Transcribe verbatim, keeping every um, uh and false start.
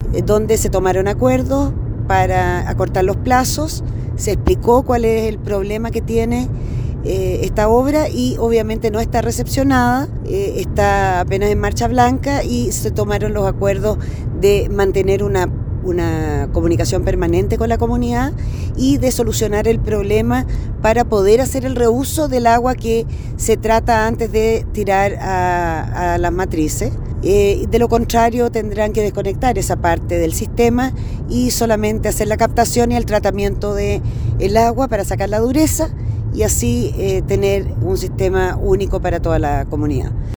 eh, donde se tomaron acuerdos para acortar los plazos, se explicó cuál es el problema que tiene eh, esta obra y obviamente no está recepcionada, eh, está apenas en marcha blanca y se tomaron los acuerdos de mantener una una comunicación permanente con la comunidad y de solucionar el problema para poder hacer el reuso del agua que se trata antes de tirar a, a las matrices. Eh, de lo contrario tendrán que desconectar esa parte del sistema y solamente hacer la captación y el tratamiento del agua para sacar la dureza y así eh, tener un sistema único para toda la comunidad.